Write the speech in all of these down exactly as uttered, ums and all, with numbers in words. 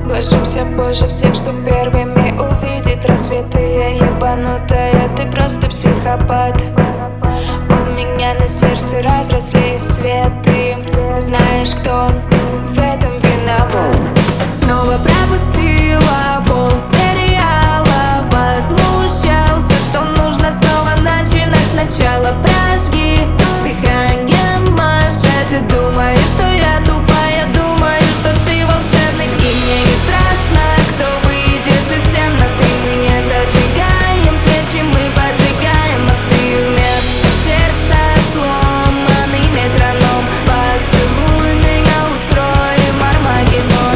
Ложимся позже всех, что первыми увидеть рассветы. Я ебанутая, ты просто психопат. У меня на сердце разрослись цветы. Знаешь, кто в этом виноват? Снова пропустила полсериала. Возмущался, что нужно снова начинать сначала. Прожги дыхание, Маша. Ты думаешь, что я тупая? Думаю, что ты волшебный. И мне не страшно, кто выйдет из темноты. Мы не зажигаем свечи, мы поджигаем мосты. Вместо сердца сломанный метроном. Поцелуй меня, устроим Армагеддон.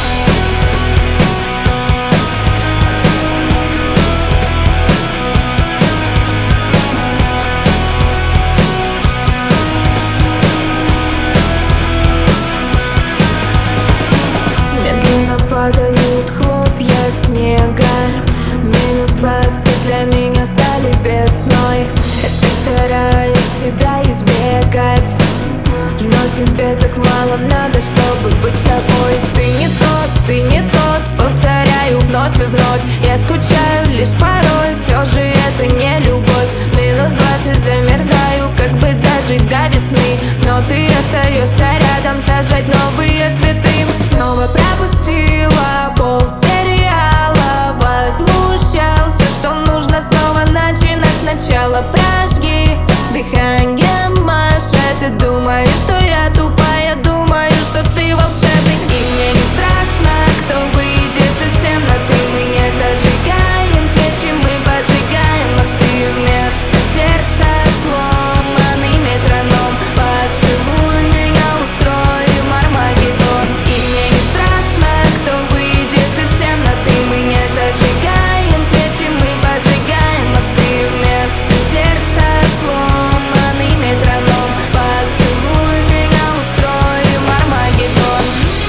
Медленно падают хлопья снега. Минус двадцать для меня стали весной. Я так стараюсь тебя избегать, но тебе так мало надо, чтобы быть собой. Ты не тот, ты не тот, повторяю вновь и вновь. Я скучаю лишь порой, все же это не любовь. Минус двадцать, замерзаю, как бы дожить до весны. Но ты остаешься рядом, сажать новые цветы. Снова пропустила полсериала. Возмущался, что нужно снова начинать сначала. Прожги дыхание, Маша. Ты думаешь, что я тупая? Думаю, что ты волшебный. И мне не страшно, кто выйдет из темноты. Мы не зажигаем свечи, мы поджигаем мосты. Вместо сердца сломанный метроном. Поцелуй меня, устроим Армагеддон. И мне не страшно, кто выйдет из темноты. Мы не зажигаем свечи, мы поджигаем мосты. Вместо сердца сломанный метроном. Поцелуй меня, устроим Армагеддон.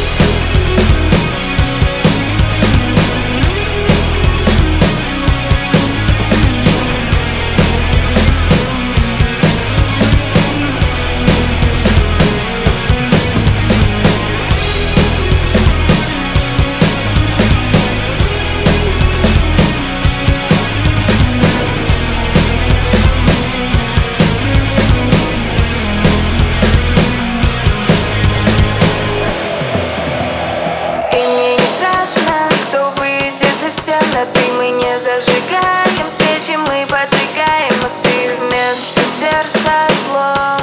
И мне не страшно, кто выйдет из темноты. Мы не зажигаем свечи, мы поджигаем мосты. Вместо сердца зло.